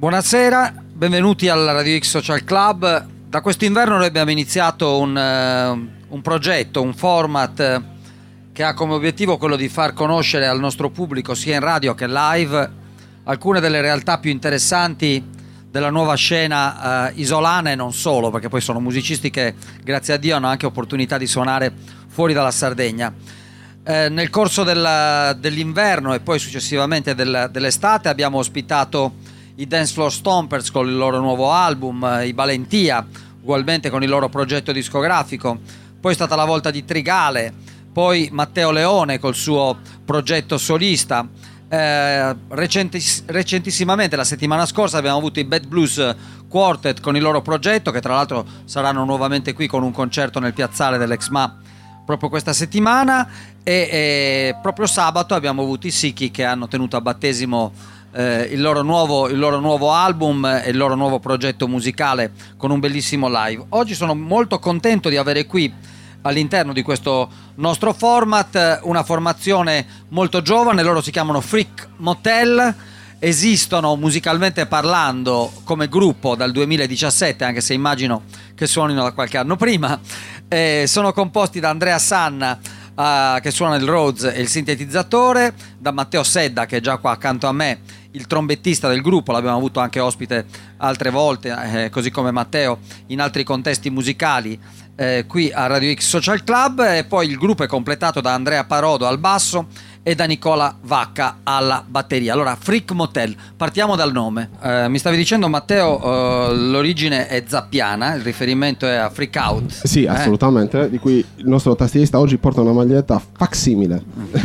Buonasera, benvenuti al Radio X Social Club. Da questo inverno noi abbiamo iniziato un progetto, un format che ha come obiettivo quello di far conoscere al nostro pubblico, sia in radio che live, alcune delle realtà più interessanti della nuova scena isolana e non solo, perché poi sono musicisti che, grazie a Dio, hanno anche opportunità di suonare fuori dalla Sardegna. Nel corso dell'inverno e poi successivamente dell'estate abbiamo ospitato i Dance Floor Stompers con il loro nuovo album, i Valentia ugualmente con il loro progetto discografico, poi è stata la volta di Trigale, poi Matteo Leone col suo progetto solista. Recentissimamente, la settimana scorsa, abbiamo avuto i Bad Blues Quartet con il loro progetto, che tra l'altro saranno nuovamente qui con un concerto nel piazzale dell'Exma proprio questa settimana, e proprio sabato abbiamo avuto i Siki che hanno tenuto a battesimo il loro nuovo album e il loro nuovo progetto musicale con un bellissimo live. Oggi sono molto contento di avere qui all'interno di questo nostro format una formazione molto giovane. Loro si chiamano Freak Motel, esistono musicalmente parlando come gruppo dal 2017, anche se immagino che suonino da qualche anno prima. Sono composti da Andrea Sanna, che suona il Rhodes e il sintetizzatore, da Matteo Sedda, che è già qua accanto a me, il trombettista del gruppo, l'abbiamo avuto anche ospite altre volte, così come Matteo in altri contesti musicali qui a Radio X Social Club, e poi il gruppo è completato da Andrea Parodo al basso e da Nicola Vacca alla batteria. Allora, Freak Motel, partiamo dal nome. Mi stavi dicendo, Matteo, l'origine è zappiana, il riferimento è a Freak Out. Sì, assolutamente, di cui il nostro tastierista oggi porta una maglietta facsimile.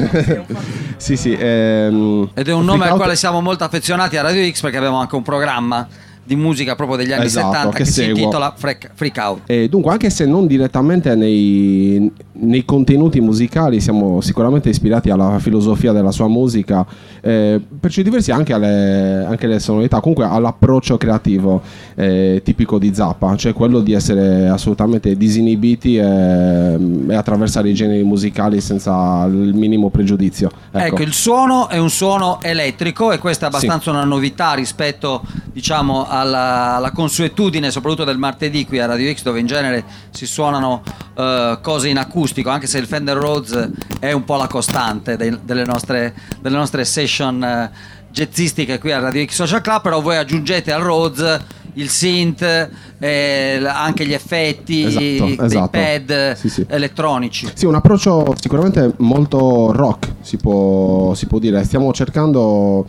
Sì, ed è un nome al quale siamo molto affezionati a Radio X, perché abbiamo anche un programma di musica proprio degli anni 70 che si intitola Freak Out. E dunque, anche se non direttamente nei contenuti musicali, siamo sicuramente ispirati alla filosofia della sua musica, per certi versi anche alle sonorità, comunque all'approccio creativo tipico di Zappa, cioè quello di essere assolutamente disinibiti e attraversare i generi musicali senza il minimo pregiudizio. Ecco, il suono è un suono elettrico, e questa è abbastanza una novità rispetto, diciamo, alla consuetudine soprattutto del martedì qui a Radio X, dove in genere si suonano cose in acustico, anche se il Fender Rhodes è un po' la costante delle nostre session jazzistiche qui a Radio X Social Club. Però voi aggiungete al Rhodes il synth, anche gli effetti, esatto. dei pad elettronici. Sì, un approccio sicuramente molto rock, si può dire. Stiamo cercando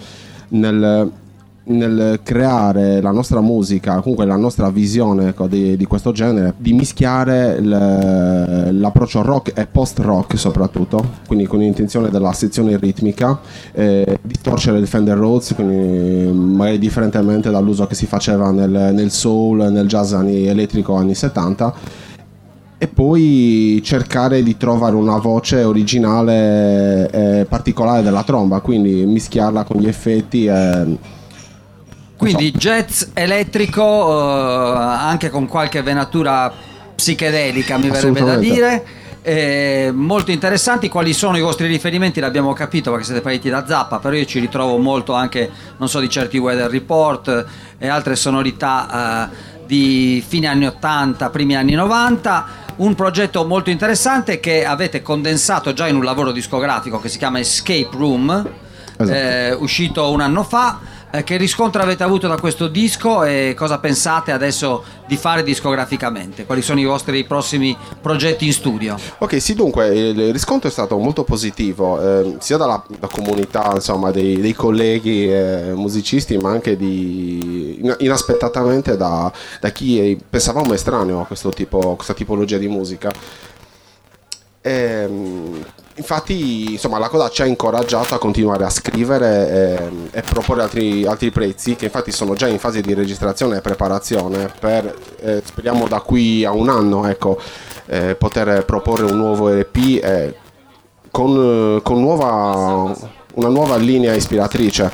nel creare la nostra musica, comunque la nostra visione, ecco, di questo genere, di mischiare l'approccio rock e post-rock soprattutto, quindi con l'intenzione della sezione ritmica, distorcere il Fender Rhodes, quindi magari differentemente dall'uso che si faceva nel soul, nel jazz elettrico anni 70, e poi cercare di trovare una voce originale particolare della tromba, quindi mischiarla con gli effetti. Quindi jazz elettrico, anche con qualche venatura psichedelica, mi verrebbe da dire. Molto interessanti. Quali sono i vostri riferimenti? L'abbiamo capito perché siete partiti da Zappa, però io ci ritrovo molto anche, non so, di certi Weather Report e altre sonorità di fine anni 80, primi anni 90. Un progetto molto interessante che avete condensato già in un lavoro discografico che si chiama Escape Room, uscito un anno fa. Che riscontro avete avuto da questo disco e cosa pensate adesso di fare discograficamente? Quali sono i vostri prossimi progetti in studio? Ok, sì, dunque il riscontro è stato molto positivo, sia dalla comunità, insomma, dei colleghi musicisti, ma anche inaspettatamente da chi pensavamo estraneo a questa tipologia di musica. Infatti, insomma, la cosa ci ha incoraggiato a continuare a scrivere e proporre altri pezzi, che infatti sono già in fase di registrazione e preparazione per, speriamo da qui a un anno, ecco, poter proporre un nuovo EP con una nuova linea ispiratrice,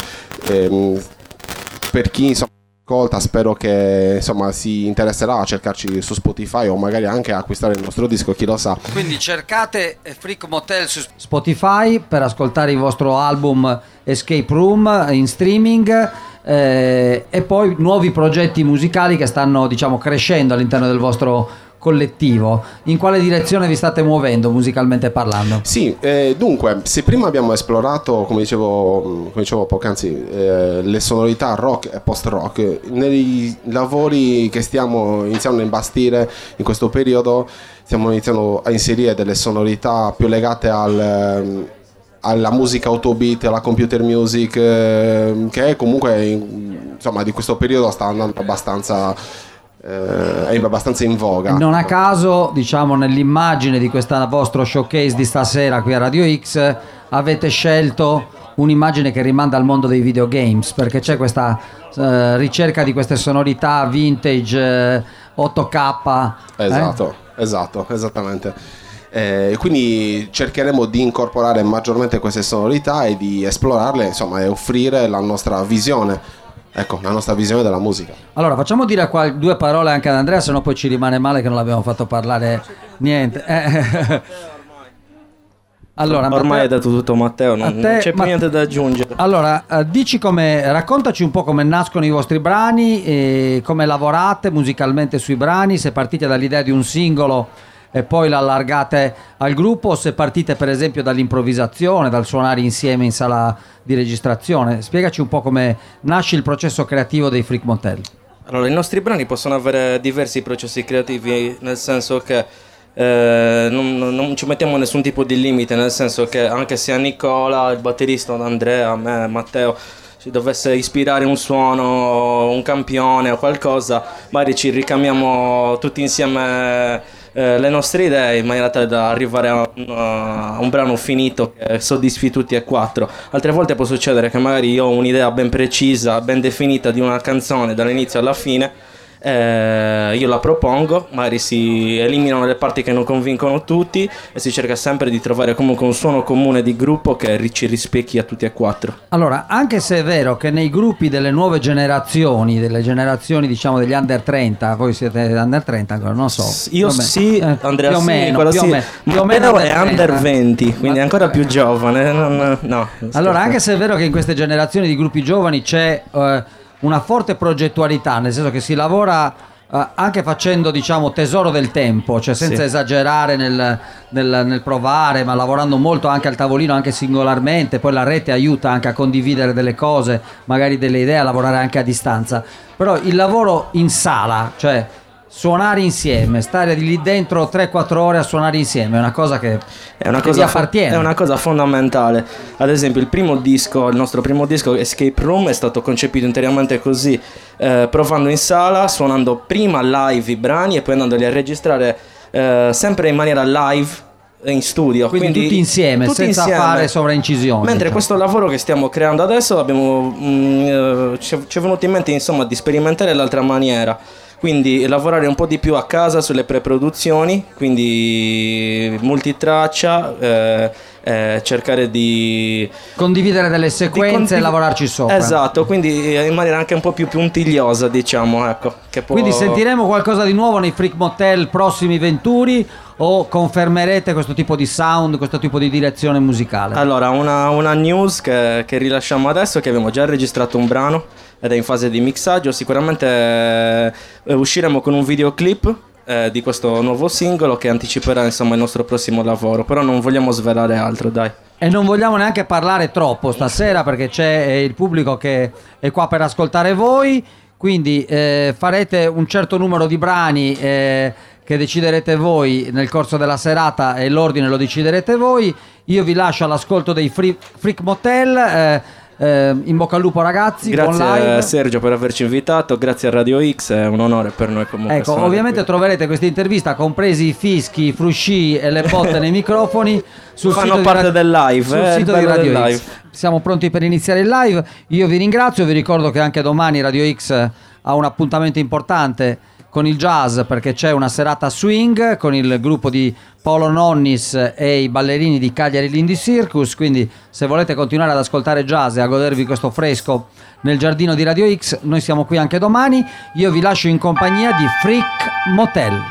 per chi, insomma, spero che, insomma, si interesserà a cercarci su Spotify o magari anche a acquistare il nostro disco, chi lo sa. Quindi cercate Freak Motel su Spotify per ascoltare il vostro album Escape Room in streaming. e poi nuovi progetti musicali che stanno, diciamo, crescendo all'interno del vostro collettivo. In quale direzione vi state muovendo musicalmente parlando? Sì, dunque, se prima abbiamo esplorato, come dicevo poc'anzi, le sonorità rock e post-rock, nei lavori che stiamo iniziando a imbastire in questo periodo, stiamo iniziando a inserire delle sonorità più legate alla musica autobeat, alla computer music, che comunque insomma di questo periodo sta andando abbastanza è abbastanza in voga. Non a caso, diciamo, nell'immagine di questo vostro showcase di stasera qui a Radio X avete scelto un'immagine che rimanda al mondo dei videogames, perché c'è questa ricerca di queste sonorità vintage 8K. Esatto, esattamente. Quindi cercheremo di incorporare maggiormente queste sonorità e di esplorarle, insomma, e offrire la nostra visione. Ecco, la nostra visione della musica. Allora, facciamo dire due parole anche ad Andrea, se no poi ci rimane male che non l'abbiamo fatto parlare niente. Allora, ormai è dato tutto Matteo, non c'è più niente da aggiungere. Allora, raccontaci un po' come nascono i vostri brani, e come lavorate musicalmente sui brani, se partite dall'idea di un singolo e poi l'allargate al gruppo, o se partite per esempio dall'improvvisazione, dal suonare insieme in sala di registrazione. Spiegaci un po' come nasce il processo creativo dei Freak Motel. Allora, i nostri brani possono avere diversi processi creativi, nel senso che non ci mettiamo nessun tipo di limite, nel senso che anche se a Nicola, il batterista, ad Andrea, a me, Matteo, ci dovesse ispirare un suono, un campione o qualcosa, magari ci ricamiamo tutti insieme le nostre idee in maniera tale da arrivare a un brano finito che soddisfi tutti e quattro. Altre volte può succedere che magari io ho un'idea ben precisa, ben definita di una canzone dall'inizio alla fine, io la propongo, magari si eliminano le parti che non convincono tutti e si cerca sempre di trovare comunque un suono comune di gruppo che ci rispecchi a tutti e quattro. Allora, anche se è vero che nei gruppi delle nuove generazioni, delle generazioni diciamo degli under 30, voi siete under 30 ancora, non so. Io sì, Andrea più o sì, meno, Nicola sì, più o meno è under 20, quindi è ancora più giovane. No, allora, anche se è vero che in queste generazioni di gruppi giovani c'è una forte progettualità, nel senso che si lavora anche facendo, diciamo, tesoro del tempo, cioè senza esagerare nel provare, ma lavorando molto anche al tavolino, anche singolarmente. Poi la rete aiuta anche a condividere delle cose, magari delle idee, a lavorare anche a distanza. Però il lavoro in sala, cioè suonare insieme, stare lì dentro 3-4 ore a suonare insieme, è una cosa che vi appartiene. È una cosa fondamentale. Ad esempio il nostro primo disco Escape Room è stato concepito interamente così, provando in sala, suonando prima live i brani e poi andandoli a registrare sempre in maniera live in studio, quindi tutti insieme, senza fare sovraincisioni. Mentre questo lavoro che stiamo creando adesso ci è venuto in mente, insomma, di sperimentare l'altra maniera, quindi lavorare un po' di più a casa sulle preproduzioni, quindi multitraccia, cercare di condividere delle sequenze e lavorarci sopra. Esatto, quindi in maniera anche un po' più puntigliosa, diciamo, ecco, che quindi sentiremo qualcosa di nuovo nei Freak Motel prossimi venturi, o confermerete questo tipo di sound, questo tipo di direzione musicale? Allora, una news che rilasciamo adesso è che abbiamo già registrato un brano ed è in fase di mixaggio. Sicuramente usciremo con un videoclip di questo nuovo singolo che anticiperà, insomma, il nostro prossimo lavoro, però non vogliamo svelare altro, dai. E non vogliamo neanche parlare troppo stasera, perché c'è il pubblico che è qua per ascoltare voi, quindi farete un certo numero di brani che deciderete voi nel corso della serata, e l'ordine lo deciderete voi. Io vi lascio all'ascolto dei Freak Motel. In bocca al lupo, ragazzi. Grazie Sergio per averci invitato, grazie a Radio X, è un onore per noi comunque. Ecco, ovviamente troverete questa intervista, compresi i fischi, i frusci e le botte nei microfoni, fanno parte del live, sul sito di Radio X. Siamo pronti per iniziare il live. Io vi ringrazio, vi ricordo che anche domani Radio X ha un appuntamento importante con il jazz, perché c'è una serata swing con il gruppo di Paolo Nonnis e i ballerini di Cagliari Lindy Circus. Quindi se volete continuare ad ascoltare jazz e a godervi questo fresco nel giardino di Radio X, noi siamo qui anche domani. Io vi lascio in compagnia di Freak Motel.